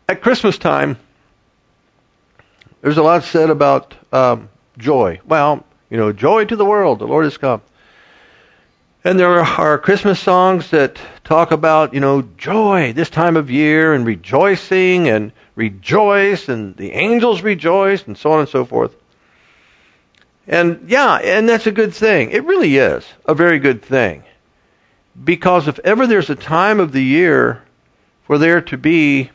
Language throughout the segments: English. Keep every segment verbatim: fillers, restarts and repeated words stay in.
At Christmas time, there's a lot said about um, joy. Well, you know, joy to the world, the Lord has come. And there are Christmas songs that talk about, you know, joy this time of year and rejoicing and rejoice and the angels rejoice and so on and so forth. And yeah, and that's a good thing. It really is a very good thing. Because if ever there's a time of the year for there to be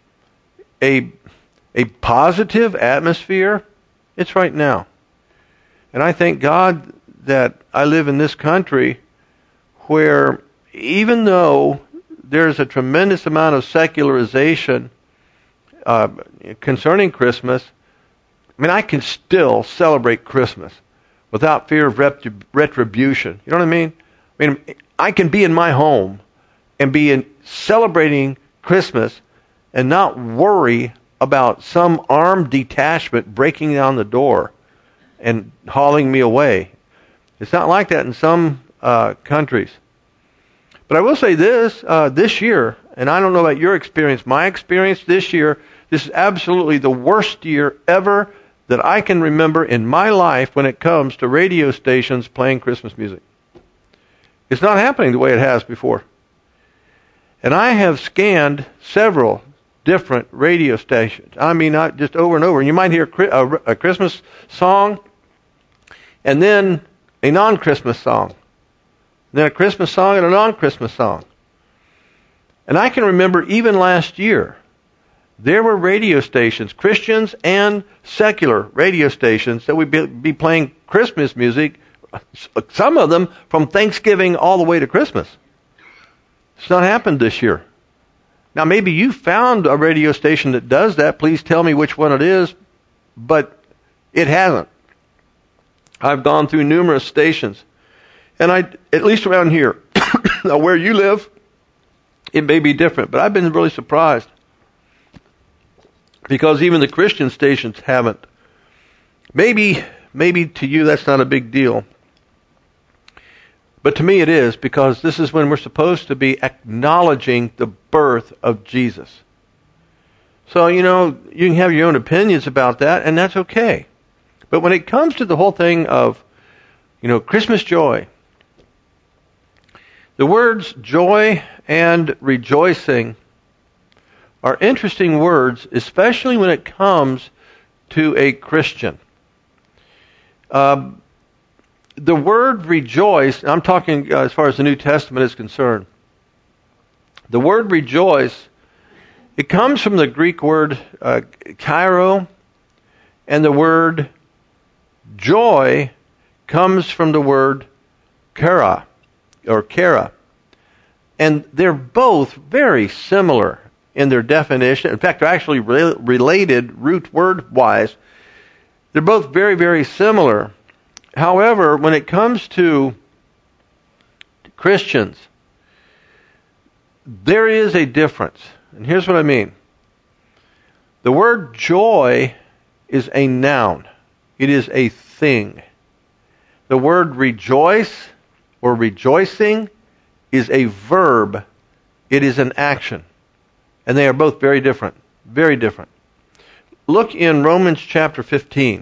a a positive atmosphere, it's right now. And I thank God that I live in this country where even though there's a tremendous amount of secularization uh, concerning Christmas, I mean, I can still celebrate Christmas without fear of retrib- retribution. You know what I mean? I mean, I can be in my home and be in celebrating Christmas and not worry about some armed detachment breaking down the door and hauling me away. It's not like that in some uh, countries. But I will say this, uh, this year, and I don't know about your experience, my experience this year, this is absolutely the worst year ever that I can remember in my life when it comes to radio stations playing Christmas music. It's not happening the way it has before. And I have scanned several different radio stations. I mean, not just over and over. And you might hear a Christmas song and then a non-Christmas song. Then a Christmas song and a non-Christmas song. And I can remember even last year, there were radio stations, Christians and secular radio stations, that would be, be playing Christmas music, some of them from Thanksgiving all the way to Christmas. It's not happened this year. Now, maybe you found a radio station that does that. Please tell me which one it is. But it hasn't. I've gone through numerous stations. And I, at least around here, now where you live, it may be different. But I've been really surprised. Because even the Christian stations haven't. Maybe, maybe to you that's not a big deal. But to me it is, because this is when we're supposed to be acknowledging the birth of Jesus. So, you know, you can have your own opinions about that, and that's okay. But when it comes to the whole thing of, you know, Christmas joy, the words joy and rejoicing are interesting words, especially when it comes to a Christian. Um, the word rejoice, I'm talking uh, as far as the New Testament is concerned. The word rejoice, it comes from the Greek word uh, kairo, and the word joy comes from the word kara, or kara. And they're both very similar in their definition. In fact, they're actually re- related root word-wise. They're both very, very similar. However, when it comes to Christians, there is a difference. And here's what I mean. The word joy is a noun. It is a thing. The word rejoice or rejoicing is a verb. It is an action. And they are both very different. Very different. Look in Romans chapter fifteen.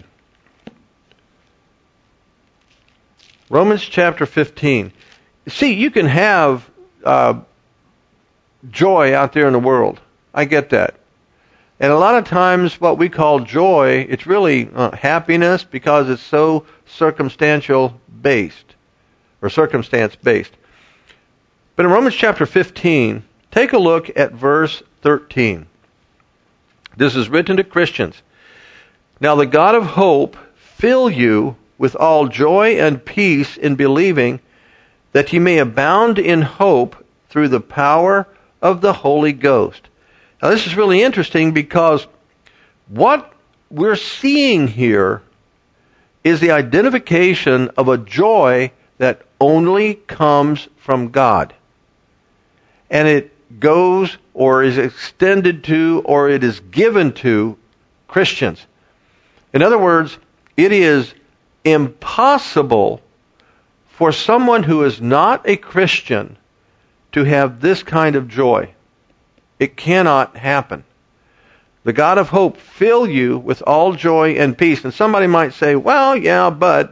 Romans chapter fifteen. See, you can have uh, joy out there in the world. I get that. And a lot of times what we call joy, it's really uh, happiness because it's so circumstantial based or circumstance based. But in Romans chapter fifteen, take a look at verse thirteen. This is written to Christians. Now the God of hope fill you with all joy and peace in believing, that ye may abound in hope through the power of the Holy Ghost. Now this is really interesting, because what we're seeing here is the identification of a joy that only comes from God. And it goes or is extended to or it is given to Christians. In other words, it is impossible for someone who is not a Christian to have this kind of joy. It cannot happen. the God of hope, fill you with all joy and peace. And somebody might say, well, yeah, but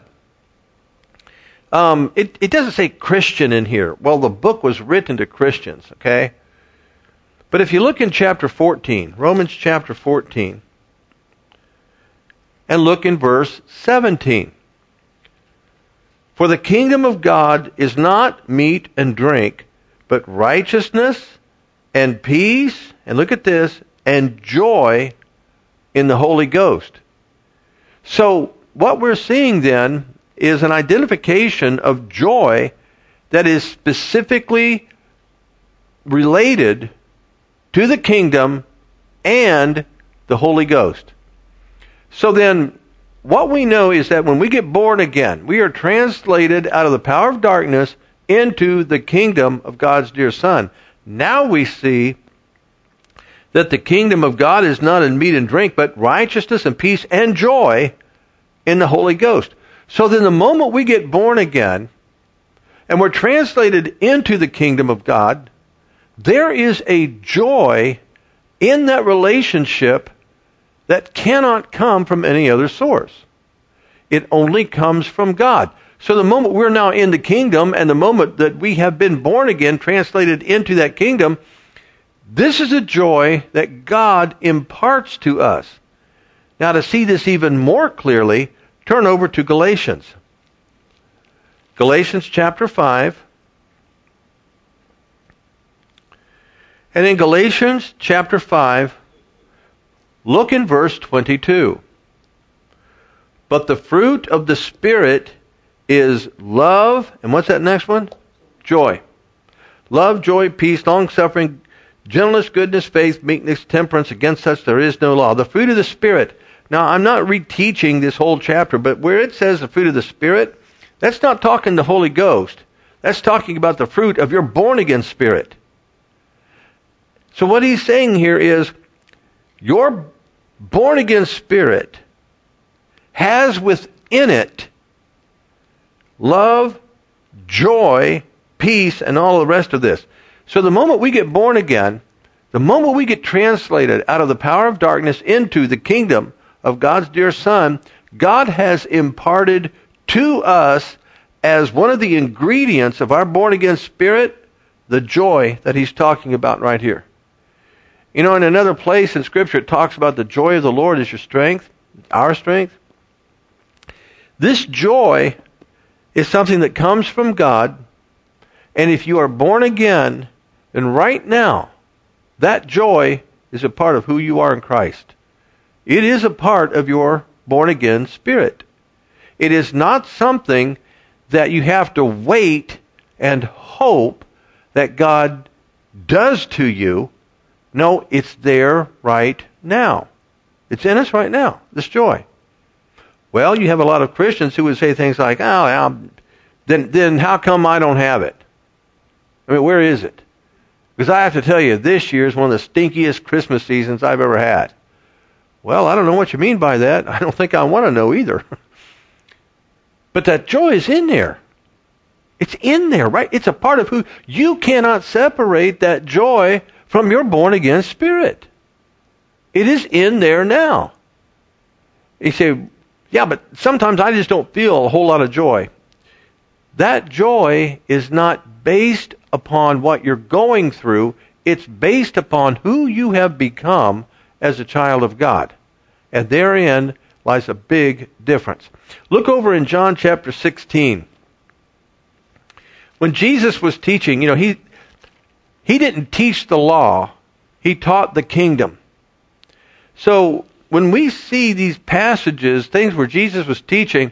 um, it, it doesn't say Christian in here. Well, the book was written to Christians, okay? But if you look in chapter fourteen, Romans chapter fourteen, and look in verse seventeen. For the kingdom of God is not meat and drink, but righteousness and peace, and look at this, and joy in the Holy Ghost. So what we're seeing then is an identification of joy that is specifically related to the kingdom and the Holy Ghost. So then, what we know is that when we get born again, we are translated out of the power of darkness into the kingdom of God's dear Son. Now we see that the kingdom of God is not in meat and drink, but righteousness and peace and joy in the Holy Ghost. So then the moment we get born again, and we're translated into the kingdom of God, there is a joy in that relationship that cannot come from any other source. It only comes from God. So the moment we're now in the kingdom, and the moment that we have been born again, translated into that kingdom, this is a joy that God imparts to us. Now, to see this even more clearly, turn over to Galatians. Galatians chapter five. And in Galatians chapter five, look in verse twenty-two. But the fruit of the Spirit is love, and what's that next one? Joy. Love, joy, peace, long-suffering, gentleness, goodness, faith, meekness, temperance. Against such there is no law. The fruit of the Spirit. Now, I'm not reteaching this whole chapter, but where it says the fruit of the Spirit, that's not talking the Holy Ghost. That's talking about the fruit of your born-again spirit. So what he's saying here is, your born-again spirit has within it love, joy, peace, and all the rest of this. So the moment we get born again, the moment we get translated out of the power of darkness into the kingdom of God's dear Son, God has imparted to us as one of the ingredients of our born-again spirit, the joy that he's talking about right here. You know, in another place in Scripture, it talks about the joy of the Lord is your strength, our strength. This joy is something that comes from God, and if you are born again, then right now, that joy is a part of who you are in Christ. It is a part of your born-again spirit. It is not something that you have to wait and hope that God does to you. No, it's there right now. It's in us right now, this joy. Well, you have a lot of Christians who would say things like, oh, well, then, then how come I don't have it? I mean, where is it? Because I have to tell you, this year is one of the stinkiest Christmas seasons I've ever had. Well, I don't know what you mean by that. I don't think I want to know either. But that joy is in there. It's in there, right? It's a part of who. You cannot separate that joy from your born-again spirit. It is in there now. You say, yeah, but sometimes I just don't feel a whole lot of joy. That joy is not based upon what you're going through. It's based upon who you have become as a child of God. And therein lies a big difference. Look over in John chapter sixteen. When Jesus was teaching, you know, he he didn't teach the law. He taught the kingdom. So when we see these passages, things where Jesus was teaching,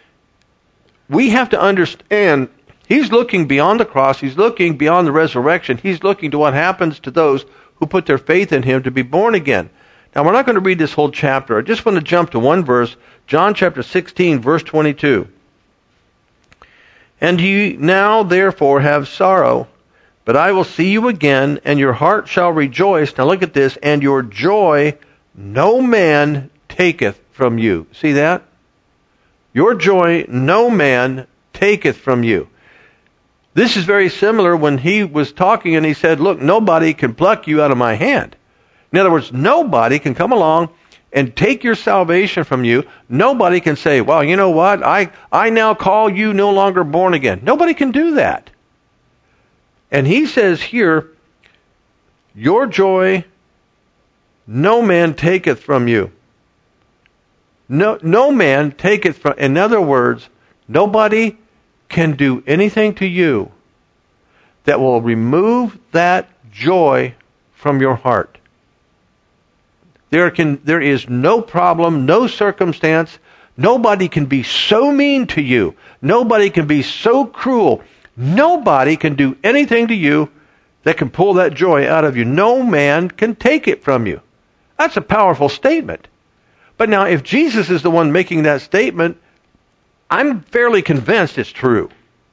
we have to understand he's looking beyond the cross. He's looking beyond the resurrection. He's looking to what happens to those who put their faith in him to be born again. Now, we're not going to read this whole chapter. I just want to jump to one verse, John chapter sixteen, verse twenty-two. And ye now therefore have sorrow, but I will see you again, and your heart shall rejoice. Now look at this, and your joy no man taketh from you. See that? Your joy no man taketh from you. This is very similar when he was talking and he said, look, nobody can pluck you out of my hand. In other words, nobody can come along and take your salvation from you. Nobody can say, well, you know what? I, I now call you no longer born again. Nobody can do that. And he says here, your joy no man taketh from you. No, no man taketh from, in other words, nobody can do anything to you that will remove that joy from your heart. There can, there is no problem, no circumstance. Nobody can be so mean to you. Nobody can be so cruel. Nobody can do anything to you that can pull that joy out of you. No man can take it from you. That's a powerful statement. But now, if Jesus is the one making that statement, I'm fairly convinced it's true.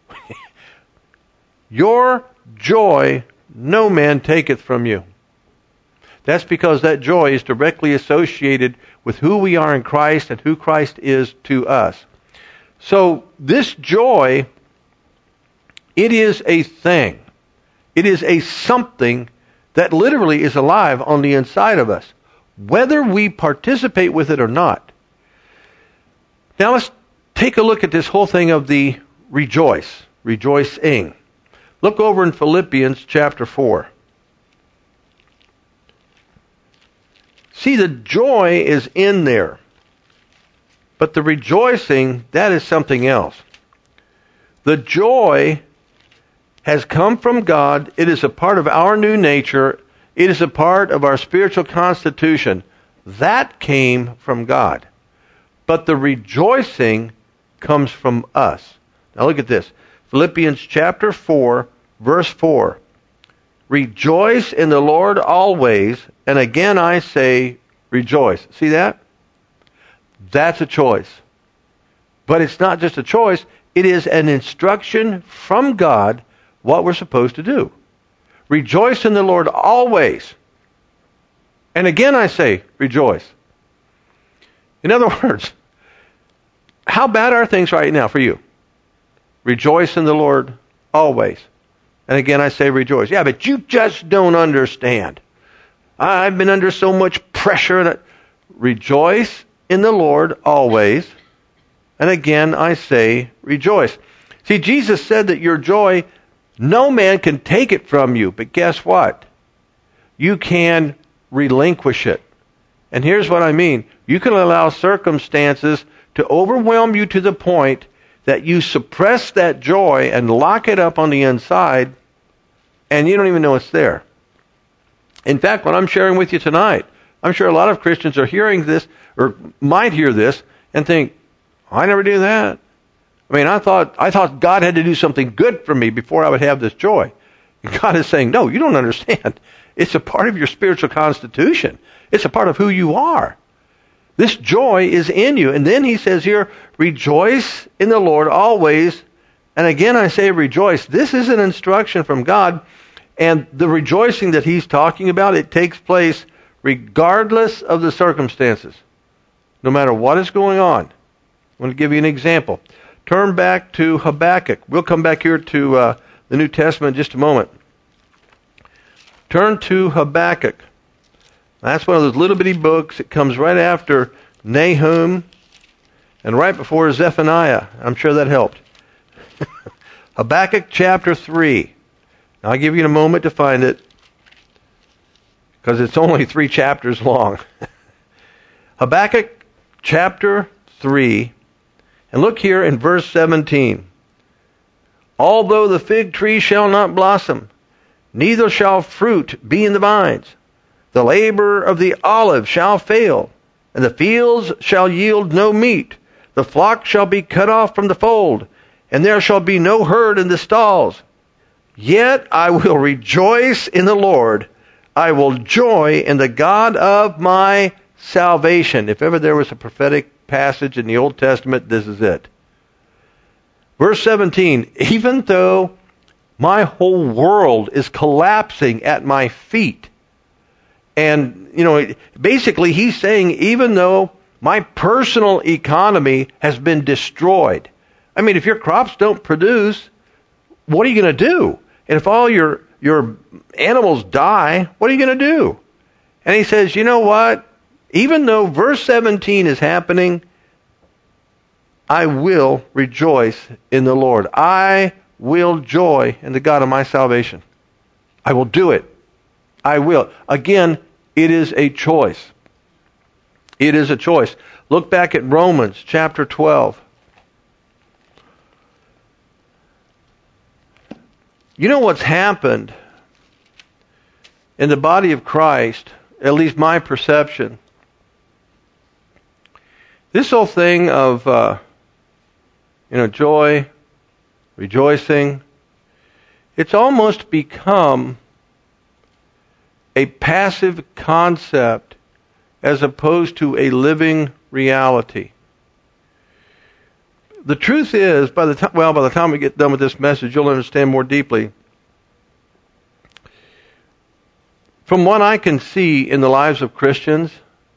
Your joy no man taketh from you. That's because that joy is directly associated with who we are in Christ and who Christ is to us. So this joy, it is a thing. It is a something that literally is alive on the inside of us, whether we participate with it or not. Now let's take a look at this whole thing of the rejoice, rejoicing. Look over in Philippians chapter four. See, the joy is in there. But the rejoicing, that is something else. The joy has come from God. It is a part of our new nature. It is a part of our spiritual constitution. That came from God. But the rejoicing comes from us. Now look at this. Philippians chapter four, verse four. Rejoice in the Lord always, and again I say, rejoice. See that? That's a choice. But it's not just a choice, it is an instruction from God what we're supposed to do. Rejoice in the Lord always. And again I say, rejoice. In other words, how bad are things right now for you? Rejoice in the Lord always. And again, I say rejoice. Yeah, but you just don't understand. I've been under so much pressure. That rejoice in the Lord always. And again, I say rejoice. See, Jesus said that your joy, no man can take it from you. But guess what? You can relinquish it. And here's what I mean. You can allow circumstances to overwhelm you to the point that you suppress that joy and lock it up on the inside, and you don't even know it's there. In fact, what I'm sharing with you tonight, I'm sure a lot of Christians are hearing this, or might hear this, and think, I never do that. I mean, I thought I thought God had to do something good for me before I would have this joy. And God is saying, no, you don't understand. It's a part of your spiritual constitution. It's a part of who you are. This joy is in you. And then he says here, rejoice in the Lord always. And again, I say rejoice. This is an instruction from God. And the rejoicing that he's talking about, it takes place regardless of the circumstances. No matter what is going on. I'm going to give you an example. Turn back to Habakkuk. We'll come back here to uh, the New Testament in just a moment. Turn to Habakkuk. That's one of those little bitty books. It comes right after Nahum and right before Zephaniah. I'm sure that helped. Habakkuk chapter three. Now, I'll give you a moment to find it because it's only three chapters long. Habakkuk chapter three. And look here in verse seventeen. Although the fig tree shall not blossom, neither shall fruit be in the vines, the labor of the olive shall fail, and the fields shall yield no meat. The flock shall be cut off from the fold, and there shall be no herd in the stalls. Yet I will rejoice in the Lord. I will joy in the God of my salvation. If ever there was a prophetic passage in the Old Testament, this is it. Verse seventeen, even though my whole world is collapsing at my feet, and, you know, basically he's saying even though my personal economy has been destroyed. I mean, if your crops don't produce, what are you going to do? And if all your your animals die, what are you going to do? And he says, you know what? Even though verse seventeen is happening, I will rejoice in the Lord. I will joy in the God of my salvation. I will do it. I will. Again, it is a choice. It is a choice. Look back at Romans chapter twelve. You know what's happened in the body of Christ, at least my perception, this whole thing of uh, you know, joy, rejoicing, it's almost become a passive concept as opposed to a living reality. The truth is, by the time, well, by the time we get done with this message, you'll understand more deeply. From what I can see in the lives of Christians,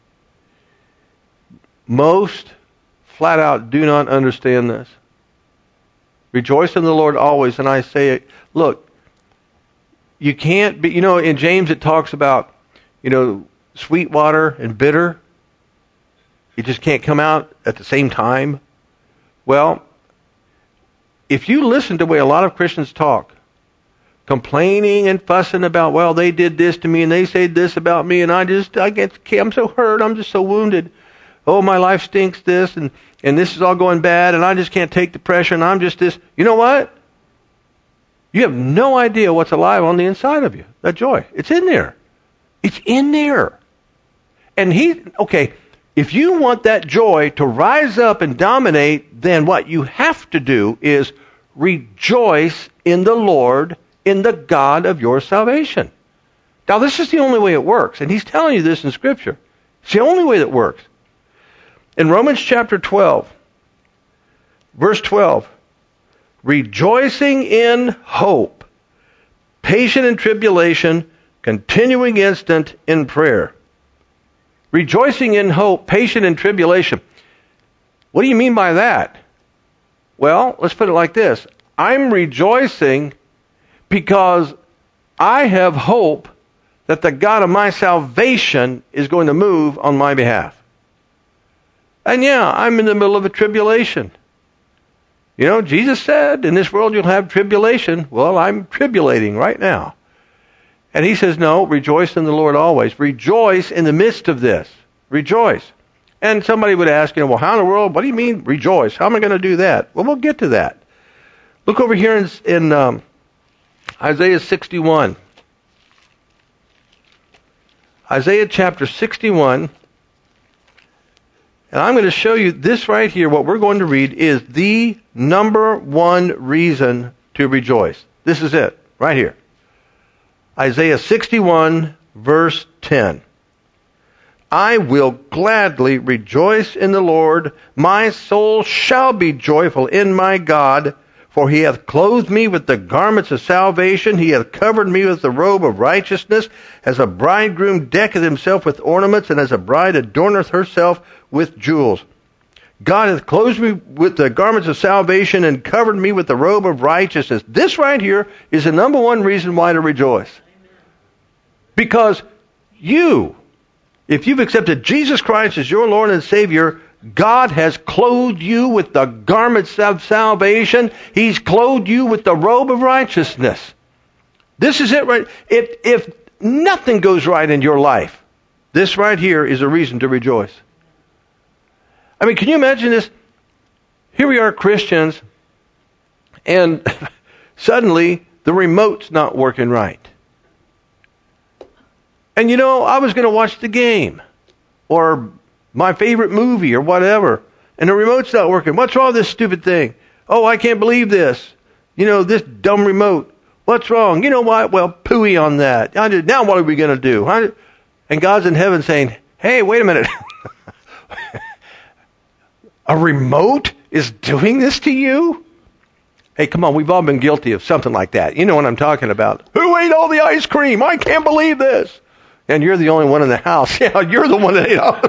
most flat out do not understand this. Rejoice in the Lord always, and I say it. Look, you can't be, you know, in James it talks about, you know, sweet water and bitter. It just can't come out at the same time. Well, if you listen to the way a lot of Christians talk, complaining and fussing about, well, they did this to me and they said this about me and I just, I get, I'm so hurt, I'm just so wounded. Oh, my life stinks this and, and this is all going bad and I just can't take the pressure and I'm just this. You know what? You have no idea what's alive on the inside of you. That joy. It's in there. It's in there. And he, okay, if you want that joy to rise up and dominate, then what you have to do is rejoice in the Lord, in the God of your salvation. Now, this is the only way it works. And he's telling you this in Scripture. It's the only way that works. In Romans chapter twelve, verse twelve, rejoicing in hope, patient in tribulation, continuing instant in prayer. Rejoicing in hope, patient in tribulation. What do you mean by that? Well, let's put it like this. I'm rejoicing because I have hope that the God of my salvation is going to move on my behalf. And yeah, I'm in the middle of a tribulation. You know, Jesus said, in this world you'll have tribulation. Well, I'm tribulating right now. And he says, no, rejoice in the Lord always. Rejoice in the midst of this. Rejoice. And somebody would ask, you know, well, how in the world, what do you mean rejoice? How am I going to do that? Well, we'll get to that. Look over here in, in um, Isaiah sixty-one. Isaiah chapter sixty-one. And I'm going to show you this right here. What we're going to read is the number one reason to rejoice. This is it, right here. Isaiah sixty-one, verse ten. I will gladly rejoice in the Lord. My soul shall be joyful in my God, for he hath clothed me with the garments of salvation. He hath covered me with the robe of righteousness, as a bridegroom decketh himself with ornaments, and as a bride adorneth herself with jewels. God hath clothed me with the garments of salvation and covered me with the robe of righteousness. This right here is the number one reason why to rejoice. Because you, if you've accepted Jesus Christ as your Lord and Savior, God has clothed you with the garments of salvation. He's clothed you with the robe of righteousness. This is it right. If, if nothing goes right in your life, this right here is a reason to rejoice. I mean, can you imagine this? Here we are, Christians, and suddenly the remote's not working right. And you know, I was going to watch the game or my favorite movie or whatever, and the remote's not working. What's wrong with this stupid thing? Oh, I can't believe this. You know, this dumb remote. What's wrong? You know what? Well, pooey on that. Now what are we going to do? And God's in heaven saying, hey, wait a minute. A remote is doing this to you? Hey, come on, we've all been guilty of something like that. You know what I'm talking about. Who ate all the ice cream? I can't believe this. And you're the only one in the house. Yeah, you're the one that ate all.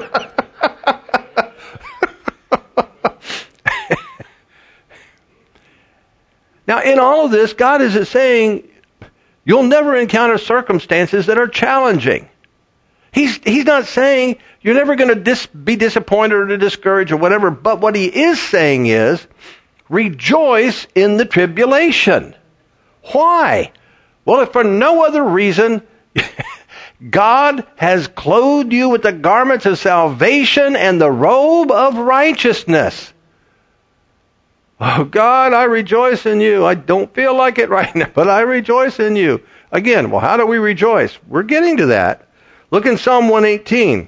Now, in all of this, God is saying, you'll never encounter circumstances that are challenging. He's, he's not saying you're never going to dis, be disappointed or discouraged or whatever, but what he is saying is, rejoice in the tribulation. Why? Well, if for no other reason, God has clothed you with the garments of salvation and the robe of righteousness. Oh, God, I rejoice in you. I don't feel like it right now, but I rejoice in you. Again, well, how do we rejoice? We're getting to that. Look in Psalm one eighteen.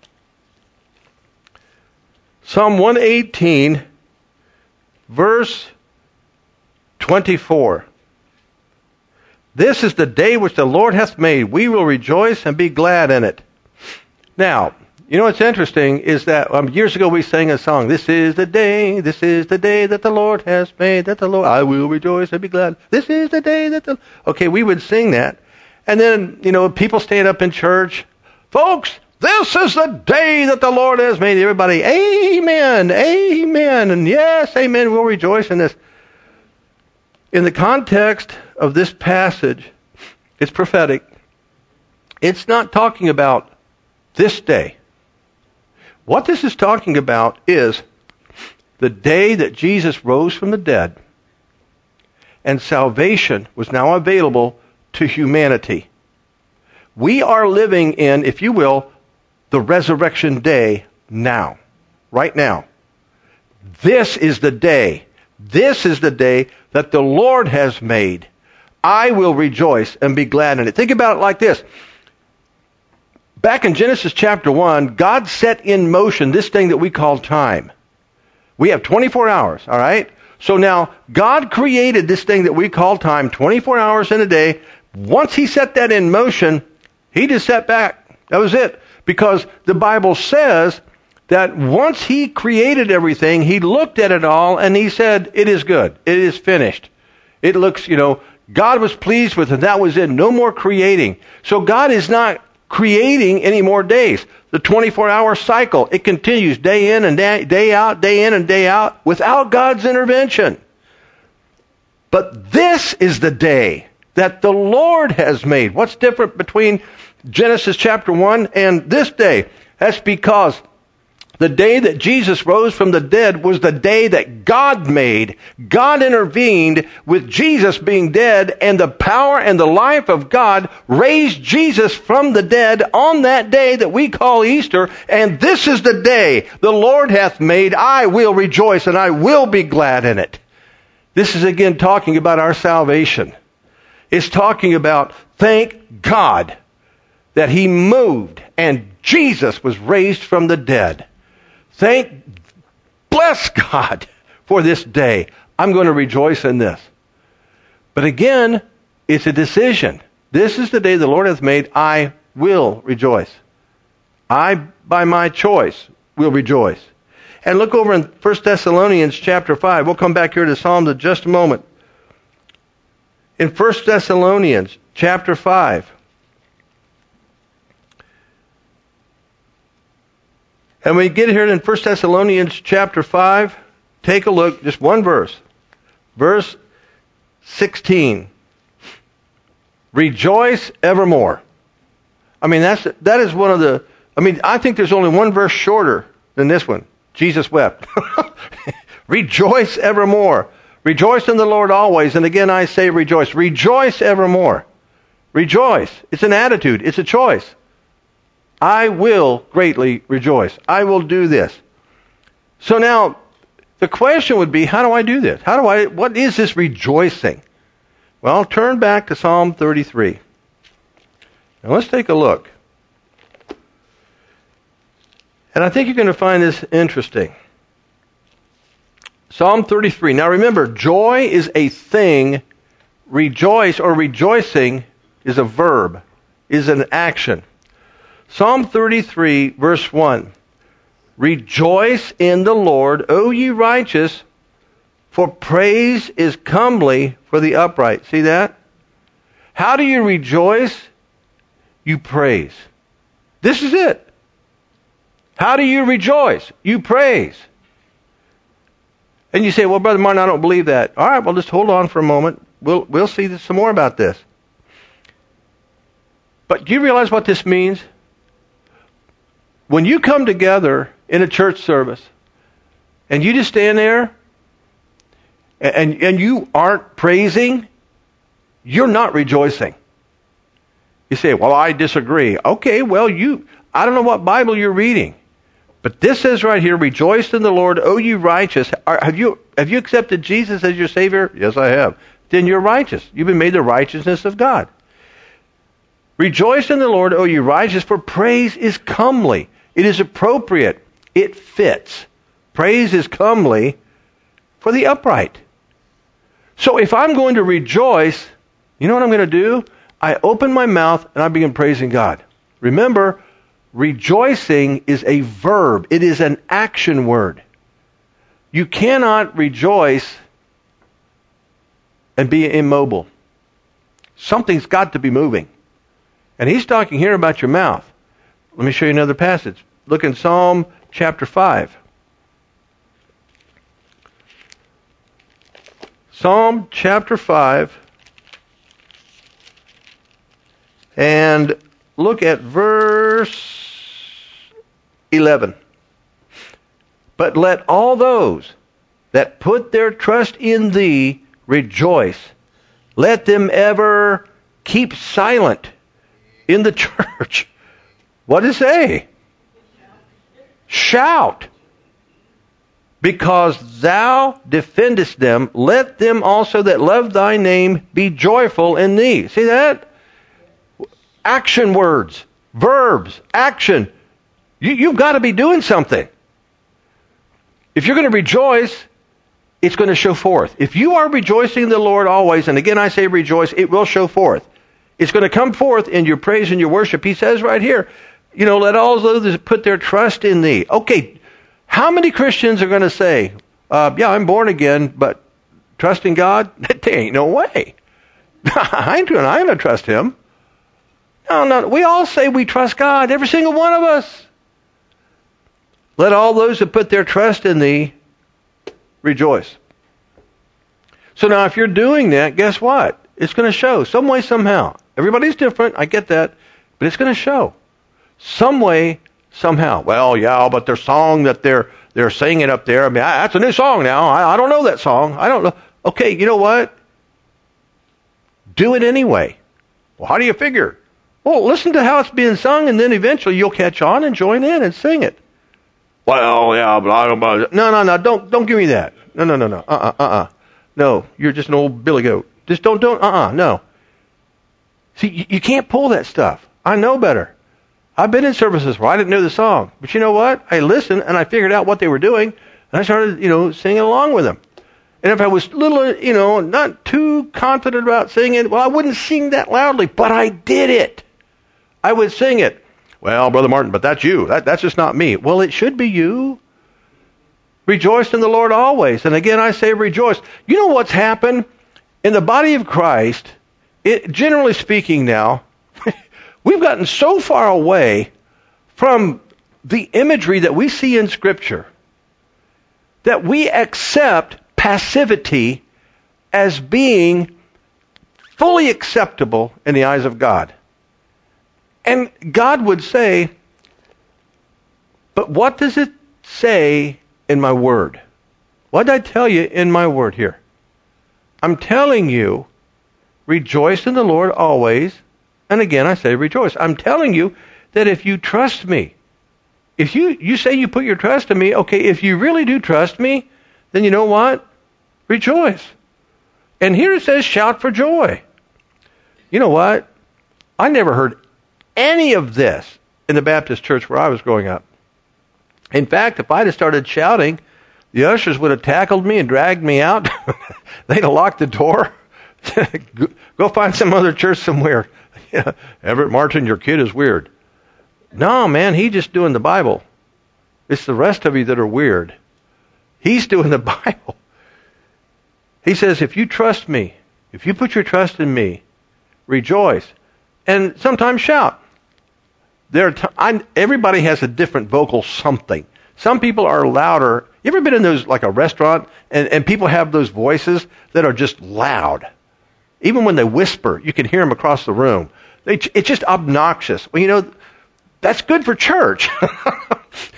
Psalm one eighteen, verse twenty-four. This is the day which the Lord hath made. We will rejoice and be glad in it. Now, you know what's interesting is that um, years ago we sang a song, this is the day, this is the day that the Lord has made, that the Lord, I will rejoice and be glad. This is the day that the, okay, we would sing that. And then, you know, people stand up in church, folks, this is the day that the Lord has made. Everybody, amen, amen, and yes, amen, we'll rejoice in this. In the context of this passage, it's prophetic. It's not talking about this day. What this is talking about is the day that Jesus rose from the dead and salvation was now available to humanity. We are living in, if you will, the resurrection day now, right now. This is the day. This is the day that the Lord has made. I will rejoice and be glad in it. Think about it like this. Back in Genesis chapter one, God set in motion this thing that we call time. We have twenty-four hours, all right? So now, God created this thing that we call time, twenty-four hours in a day. Once He set that in motion, He just sat back. That was it. Because the Bible says that once He created everything, He looked at it all and He said, it is good. It is finished. It looks, you know, God was pleased with it. That was it. No more creating. So God is not creating any more days. The twenty-four hour cycle, it continues day in and day, day out, day in and day out, without God's intervention. But this is the day that the Lord has made. What's different between Genesis chapter one and this day? That's because the day that Jesus rose from the dead was the day that God made. God intervened with Jesus being dead, and the power and the life of God raised Jesus from the dead on that day that we call Easter. And this is the day the Lord hath made. I will rejoice and I will be glad in it. This is again talking about our salvation. It's talking about, thank God that He moved and Jesus was raised from the dead. Thank, bless God for this day. I'm going to rejoice in this. But again, it's a decision. This is the day the Lord hath made. I will rejoice. I, by my choice, will rejoice. And look over in First Thessalonians chapter five. We'll come back here to Psalms in just a moment. In First Thessalonians chapter five. And we get here in First Thessalonians chapter five, take a look, just one verse. Verse sixteen. Rejoice evermore. I mean, that's that is one of the, I mean, I think there's only one verse shorter than this one. Jesus wept. Rejoice evermore. Rejoice in the Lord always. And again I say rejoice. Rejoice evermore. Rejoice. It's an attitude. It's a choice. I will greatly rejoice. I will do this. So now, the question would be, how do I do this? How do I, what is this rejoicing? Well, turn back to Psalm thirty-three. Now let's take a look. And I think you're going to find this interesting. Psalm thirty-three. Now remember, joy is a thing. Rejoice or rejoicing is a verb, is an action. Psalm thirty-three, verse one. Rejoice in the Lord, O ye righteous, for praise is comely for the upright. See that? How do you rejoice? You praise. This is it. How do you rejoice? You praise. And you say, well, Brother Martin, I don't believe that. All right, well, just hold on for a moment. We'll, we'll see some more about this. But do you realize what this means? when you come together in a church service and you just stand there and, and you aren't praising, you're not rejoicing. You say, well, I disagree. Okay, well, you, I don't know what Bible you're reading. But this says right here, rejoice in the Lord, O you righteous. Are, have you have you accepted Jesus as your Savior? Yes, I have. Then you're righteous. You've been made the righteousness of God. Rejoice in the Lord, O you righteous, for praise is comely. It is appropriate. It fits. Praise is comely for the upright. So if I'm going to rejoice, you know what I'm going to do? I open my mouth and I begin praising God. Remember, rejoicing is a verb. It is an action word. You cannot rejoice and be immobile. Something's got to be moving. And he's talking here about your mouth. Let me show you another passage. Look in Psalm chapter five. Psalm chapter five. And look at verse eleven. But let all those that put their trust in thee rejoice. Let them ever keep silent in the church. What does it say? Shout. Because thou defendest them, let them also that love thy name be joyful in thee. See that? Action words, verbs, action. You, you've got to be doing something. If you're going to rejoice, it's going to show forth. If you are rejoicing in the Lord always, and again I say rejoice, it will show forth. It's going to come forth in your praise and your worship. He says right here, you know, let all those that put their trust in thee. Okay, how many Christians are going to say, uh, yeah, I'm born again, but trusting God? There ain't no way. I ain't going to trust him. No, no, we all say we trust God, every single one of us. Let all those that put their trust in thee rejoice. So now if you're doing that, guess what? It's going to show some way, somehow. Everybody's different, I get that, but it's going to show some way, somehow. Well, yeah, but their song that they're they're singing up there, I mean, that's a new song now. I, I don't know that song. I don't know. Okay, you know what? Do it anyway. Well, how do you figure? Well, listen to how it's being sung, and then eventually you'll catch on and join in and sing it. Well, yeah, but I don't know. No, no, no, don't don't give me that. No, no, no, no. Uh-uh, uh-uh. No, you're just an old billy goat. Just don't, don't, uh-uh, no. See, you, you can't pull that stuff. I know better. I've been in services where I didn't know the song. But you know what? I listened, and I figured out what they were doing, and I started, you know, singing along with them. And if I was a little, you know, not too confident about singing, well, I wouldn't sing that loudly, but I did it. I would sing it. Well, Brother Martin, but that's you. That, that's just not me. Well, it should be you. Rejoice in the Lord always. And again, I say rejoice. You know what's happened? In the body of Christ, it, generally speaking now, we've gotten so far away from the imagery that we see in Scripture that we accept passivity as being fully acceptable in the eyes of God. And God would say, but what does it say in my word? What did I tell you in my word here? I'm telling you, rejoice in the Lord always. And again, I say rejoice. I'm telling you that if you trust me, if you, you say you put your trust in me, okay, if you really do trust me, then you know what? Rejoice. And here it says shout for joy. You know what? I never heard any of this in the Baptist church where I was growing up. In fact, if I'd have started shouting, the ushers would have tackled me and dragged me out. They'd have locked the door. Go find some other church somewhere. Yeah, Everett Martin, your kid is weird. No, man, he's just doing the Bible. It's the rest of you that are weird. He's doing the Bible. He says, if you trust me, if you put your trust in me, rejoice. And sometimes shout. There are t- I, everybody has a different vocal something. Some people are louder. You ever been in those, like a restaurant, and, and people have those voices that are just loud? Even when they whisper, you can hear them across the room. They, it's just obnoxious. Well, you know, that's good for church.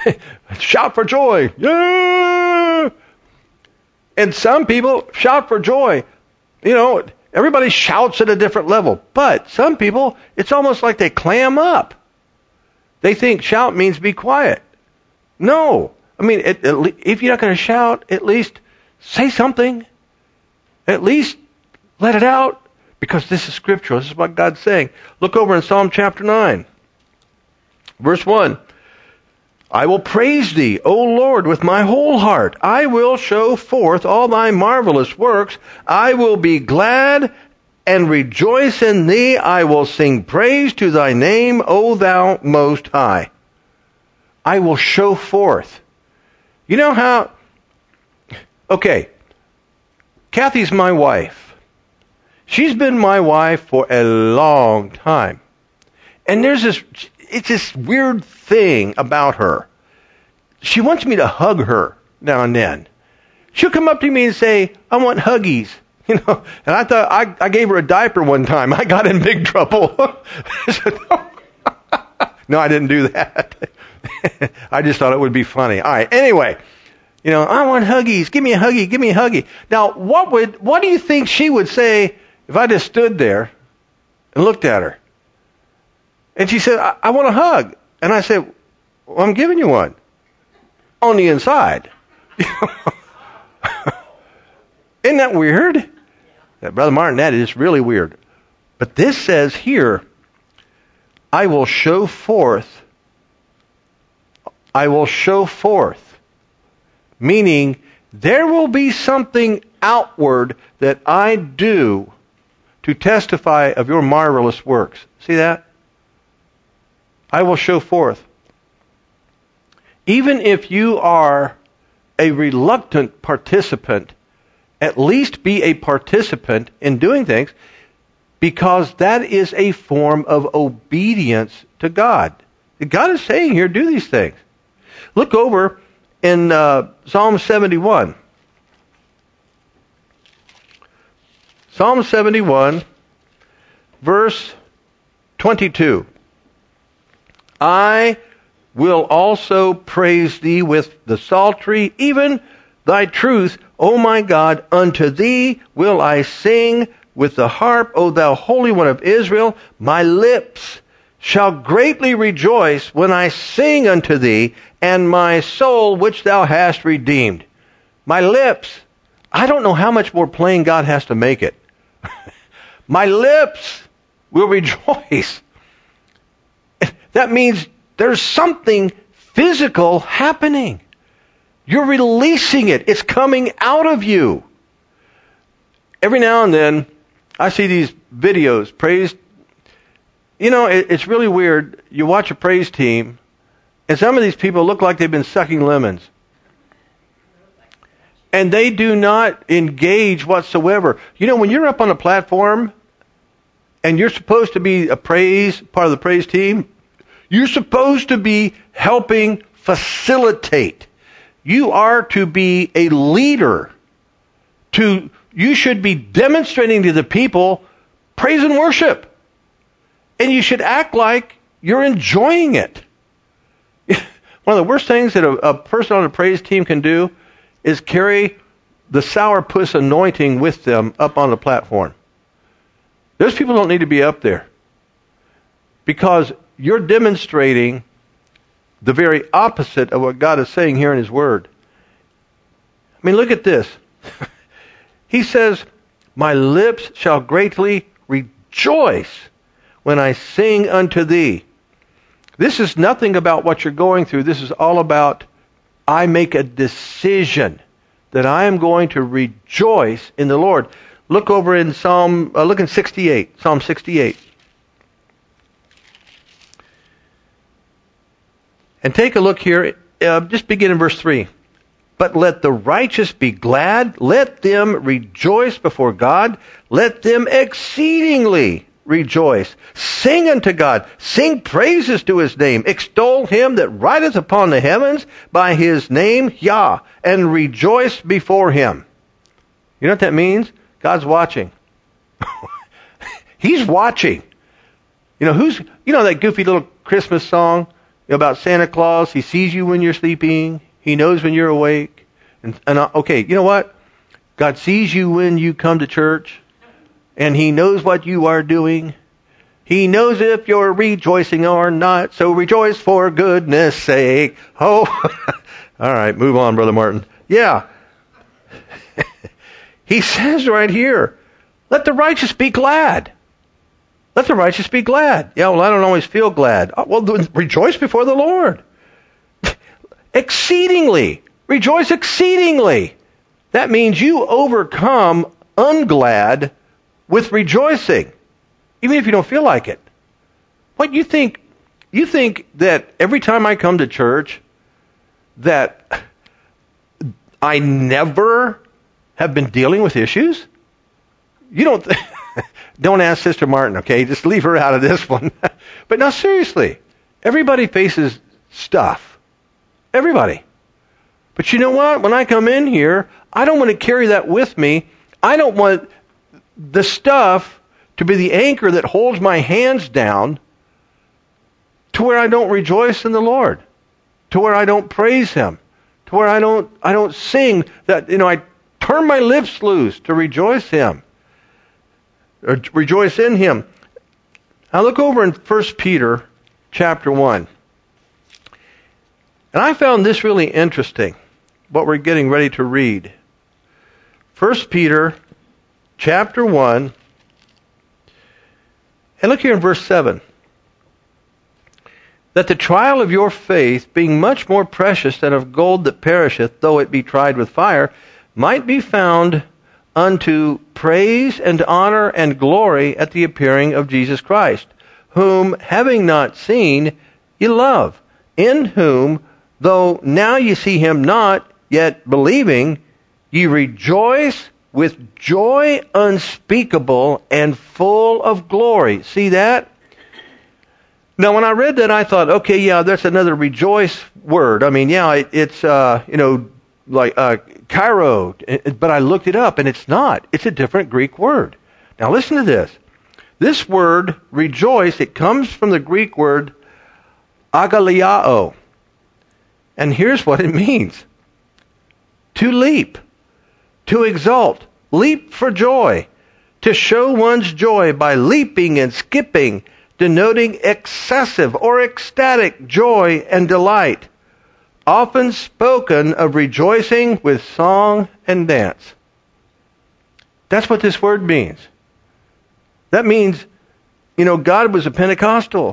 Shout for joy. Yeah! And some people shout for joy. You know, everybody shouts at a different level. But some people, it's almost like they clam up. They think shout means be quiet. No. I mean, it, it, if you're not going to shout, at least say something. At least let it out. Because this is scriptural. This is what God's saying. Look over in Psalm chapter nine. Verse one. I will praise thee, O Lord, with my whole heart. I will show forth all thy marvelous works. I will be glad and rejoice in thee. I will sing praise to thy name, O thou most high. I will show forth. You know how... Okay, Kathy's my wife. She's been my wife for a long time. And there's this... It's this weird thing about her. She wants me to hug her now and then. She'll come up to me and say, I want huggies. You know, and I thought I, I gave her a diaper one time. I got in big trouble. No, I didn't do that. I just thought it would be funny. All right. Anyway, you know, I want huggies. Give me a huggy. Give me a huggy. Now, what would what do you think she would say if I just stood there and looked at her? And she said, I, I want a hug. And I said, well, I'm giving you one. On the inside. Isn't that weird? Brother Martin, that is really weird. But this says here, I will show forth. I will show forth. Meaning, there will be something outward that I do to testify of your marvelous works. See that? I will show forth. Even if you are a reluctant participant, at least be a participant in doing things, because that is a form of obedience to God. God is saying here, do these things. Look over in uh, Psalm seventy-one. Psalm seventy-one, verse twenty-two. I will also praise thee with the psaltery, even thy truth, O my God. Unto thee will I sing with the harp, O thou Holy One of Israel. My lips shall greatly rejoice when I sing unto thee, and my soul which thou hast redeemed. My lips. I don't know how much more plain God has to make it. My lips will rejoice. That means there's something physical happening. You're releasing it. It's coming out of you. Every now and then, I see these videos, praise. You know, it, it's really weird. You watch a praise team, and some of these people look like they've been sucking lemons. And they do not engage whatsoever. You know, when you're up on a platform, and you're supposed to be a praise, part of the praise team, you're supposed to be helping facilitate. You are to be a leader. To you should be demonstrating to the people praise and worship. And you should act like you're enjoying it. One of the worst things that a, a person on a praise team can do is carry the sourpuss anointing with them up on the platform. Those people don't need to be up there. Because you're demonstrating the very opposite of what God is saying here in His Word. I mean, look at this. He says, my lips shall greatly rejoice when I sing unto thee. This is nothing about what you're going through. This is all about, I make a decision that I am going to rejoice in the Lord. Look over in Psalm, uh, look in sixty-eight, Psalm sixty-eight. And take a look here, uh, just begin in verse three. But let the righteous be glad, let them rejoice before God, let them exceedingly rejoice. Sing unto God, sing praises to His name, extol Him that rideth upon the heavens by His name, Yah, and rejoice before Him. You know what that means? God's watching. He's watching. You know, who's, you know that goofy little Christmas song? know, about Santa Claus. He sees you when you're sleeping. He knows when you're awake. And, and uh, okay, you know what? God sees you when you come to church, and He knows what you are doing. He knows if you're rejoicing or not, so rejoice for goodness sake. Oh, all right, move on, Brother Martin. Yeah. He says right here, let the righteous be glad. Let the righteous be glad. Yeah, well, I don't always feel glad. Oh, well, rejoice before the Lord. Exceedingly. Rejoice exceedingly. That means you overcome unglad with rejoicing, even if you don't feel like it. What you think? You think that every time I come to church that I never have been dealing with issues? You don't th- don't ask Sister Martin, okay? Just leave her out of this one. But now seriously, everybody faces stuff. Everybody. But you know what? When I come in here, I don't want to carry that with me. I don't want the stuff to be the anchor that holds my hands down to where I don't rejoice in the Lord, to where I don't praise Him, to where I don't I don't sing that, you know, I turn my lips loose to rejoice Him, or to rejoice in Him. Now look over in First Peter chapter one. And I found this really interesting, what we're getting ready to read. First Peter chapter one, and look here in verse seven. That the trial of your faith, being much more precious than of gold that perisheth, though it be tried with fire, might be found unto praise and honor and glory at the appearing of Jesus Christ, whom, having not seen, ye love, in whom, though now ye see Him not, yet believing, ye rejoice with joy unspeakable and full of glory. See that? Now, when I read that, I thought, okay, yeah, that's another rejoice word. I mean, yeah, it, it's, uh, you know, like uh, kairo, but I looked it up, and it's not. It's a different Greek word. Now, listen to this. This word, rejoice, it comes from the Greek word agaliao. And here's what it means. To leap, to exult, leap for joy, to show one's joy by leaping and skipping, denoting excessive or ecstatic joy and delight, often spoken of rejoicing with song and dance. That's what this word means. That means, you know, God was a Pentecostal.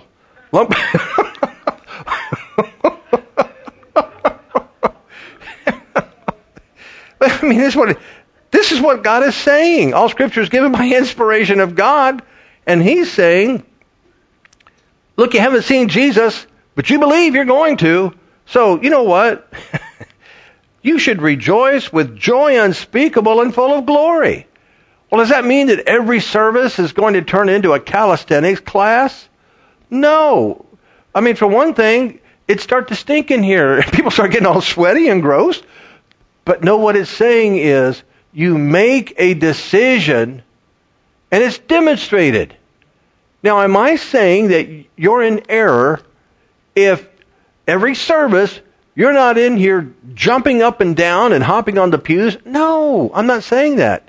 I mean, this is what this is what God is saying. All Scripture is given by inspiration of God, and He's saying, look, you haven't seen Jesus, but you believe you're going to. So, you know what? You should rejoice with joy unspeakable and full of glory. Well, does that mean that every service is going to turn into a calisthenics class? No. I mean, for one thing, it starts to stink in here. People start getting all sweaty and gross. But no, what it's saying is you make a decision and it's demonstrated. Now, am I saying that you're in error if every service you're not in here jumping up and down and hopping on the pews? No, I'm not saying that.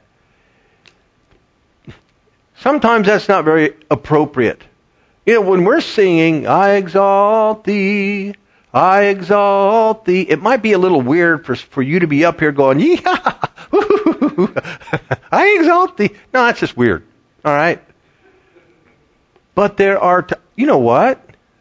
Sometimes that's not very appropriate. You know, when we're singing, I exalt thee, I exalt thee, it might be a little weird for, for you to be up here going, yeah, I exalt thee. No, that's just weird. All right? But there are, t- you know what?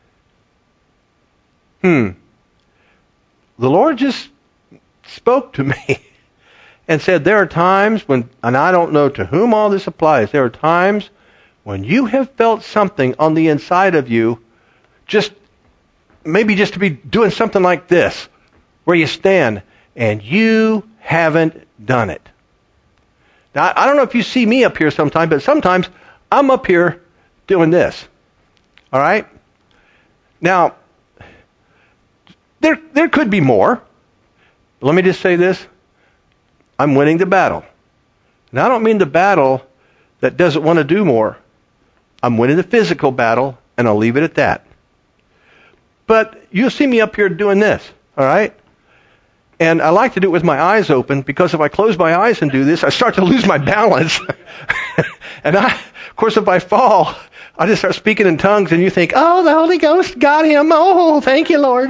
Hmm. The Lord just spoke to me and said there are times when, and I don't know to whom all this applies, there are times when you have felt something on the inside of you, just maybe just to be doing something like this, where you stand and you haven't done it. Now, I don't know if you see me up here sometimes, but sometimes I'm up here doing this. All right? Now, there there could be more. Let me just say this. I'm winning the battle. Now, I don't mean the battle that doesn't want to do more. I'm winning the physical battle, and I'll leave it at that. But you'll see me up here doing this, all right? And I like to do it with my eyes open, because if I close my eyes and do this, I start to lose my balance. And I, of course, if I fall, I just start speaking in tongues, and you think, oh, the Holy Ghost got him. Oh, thank you, Lord.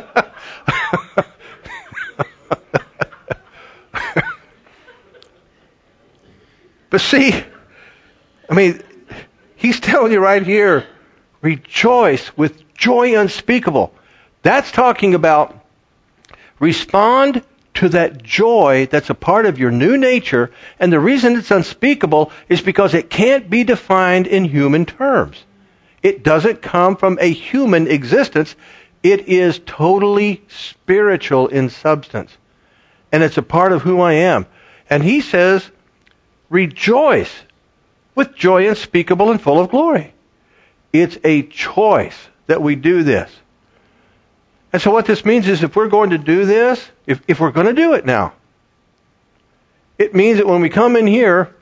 But see, I mean, he's telling you right here, rejoice with joy unspeakable. That's talking about respond to that joy that's a part of your new nature, and the reason it's unspeakable is because it can't be defined in human terms. It doesn't come from a human existence. It is totally spiritual in substance, and it's a part of who I am. And he says, rejoice with joy unspeakable and full of glory. It's a choice that we do this. And so what this means is, if we're going to do this, if, if we're going to do it now, it means that when we come in here,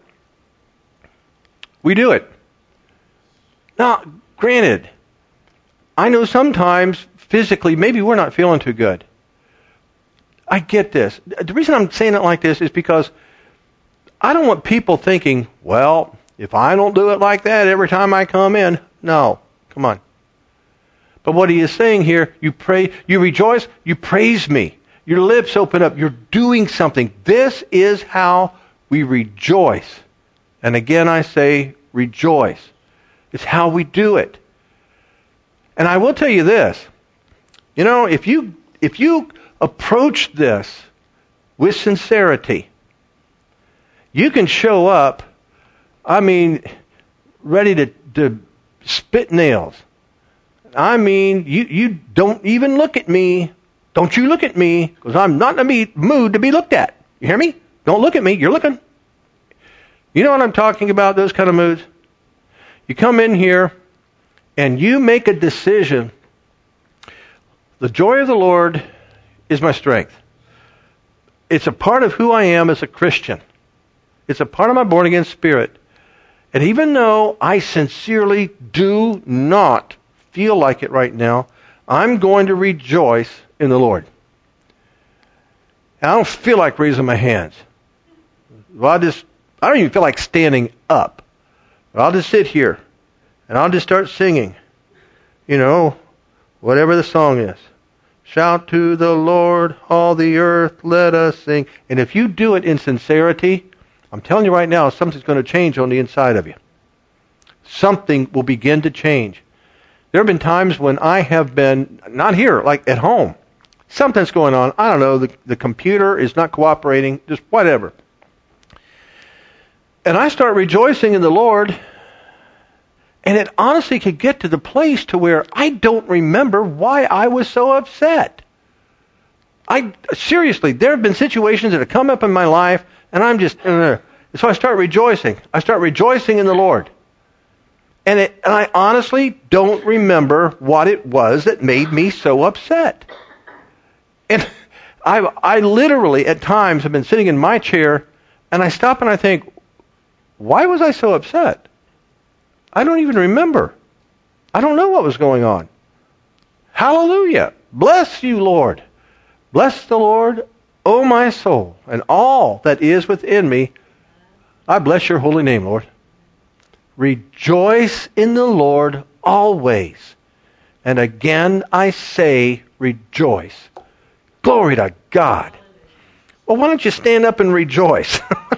we do it. Now, granted, I know sometimes physically, maybe we're not feeling too good. I get this. The reason I'm saying it like this is because I don't want people thinking, well, if I don't do it like that every time I come in, no, come on. But what he is saying here, you pray, you rejoice, you praise me. Your lips open up. You're doing something. This is how we rejoice. And again, I say rejoice. It's how we do it. And I will tell you this. You know, if you if you approach this with sincerity, you can show up, I mean, ready to, to spit nails. I mean, you, you don't even look at me. Don't you look at me, because I'm not in the mood to be looked at. You hear me? Don't look at me. You're looking. You know what I'm talking about, those kind of moods? You come in here and you make a decision. The joy of the Lord is my strength. It's a part of who I am as a Christian. It's a part of my born-again spirit. And even though I sincerely do not feel like it right now, I'm going to rejoice in the Lord. And I don't feel like raising my hands. Well, I just, I don't even feel like standing up. I'll just sit here and I'll just start singing. You know, whatever the song is. Shout to the Lord, all the earth, let us sing. And if you do it in sincerity, I'm telling you right now, something's going to change on the inside of you. Something will begin to change. There have been times when I have been, not here, like at home. Something's going on. I don't know, the, the computer is not cooperating, just whatever. And I start rejoicing in the Lord, and it honestly could get to the place to where I don't remember why I was so upset. I seriously, there have been situations that have come up in my life, and I'm just, uh, so I start rejoicing. I start rejoicing in the Lord. And, it, and I honestly don't remember what it was that made me so upset. And I, I literally, at times, have been sitting in my chair, and I stop and I think, why was I so upset? I don't even remember. I don't know what was going on. Hallelujah. Bless you, Lord. Bless the Lord, O my soul, and all that is within me. I bless your holy name, Lord. Rejoice in the Lord always. And again I say, rejoice. Glory to God. Well, why don't you stand up and rejoice?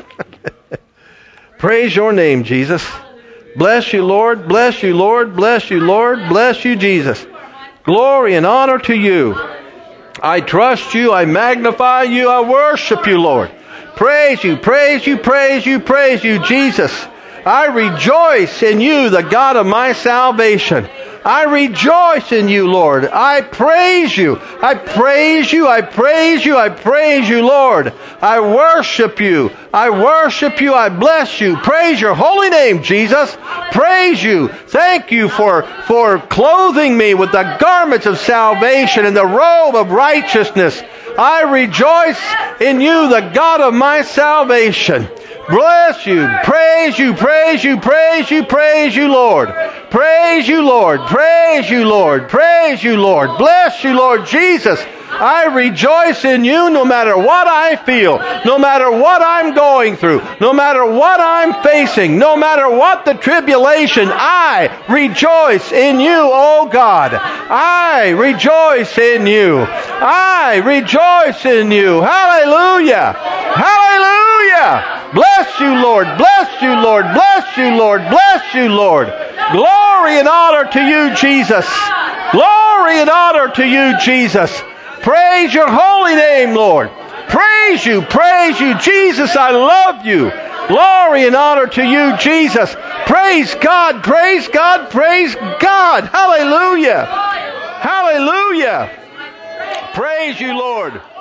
Praise your name, Jesus. Bless you, Lord. Bless you, Lord. Bless you, Lord. Bless you, Jesus. Glory and honor to you. I trust you. I magnify you. I worship you, Lord. Praise you, praise you, praise you, praise you, Jesus. I rejoice in you, the God of my salvation. I rejoice in you, Lord. I praise you. I praise you. I praise you. I praise you, Lord. I worship you. I worship you. I bless you. Praise your holy name, Jesus. Praise you. Thank you for, for clothing me with the garments of salvation and the robe of righteousness. I rejoice in you, the God of my salvation. Bless you. Praise you. Praise you. Praise you. Praise you, Lord. Praise you, Lord. Praise you, Lord. Praise you, Lord. Bless you, Lord Jesus. I rejoice in you no matter what I feel, no matter what I'm going through, no matter what I'm facing, no matter what the tribulation. I rejoice in you, oh God. I rejoice in you. I rejoice in you. Hallelujah. Hallelujah. Bless you, Lord. Bless you, Lord. Bless you, Lord. Bless you, Lord. Glory and honor to you, Jesus. Glory and honor to you, Jesus. Praise your holy name, Lord. Praise you, praise you. Jesus, I love you. Glory and honor to you, Jesus. Praise God, praise God, praise God. Hallelujah. Hallelujah. Praise you, Lord.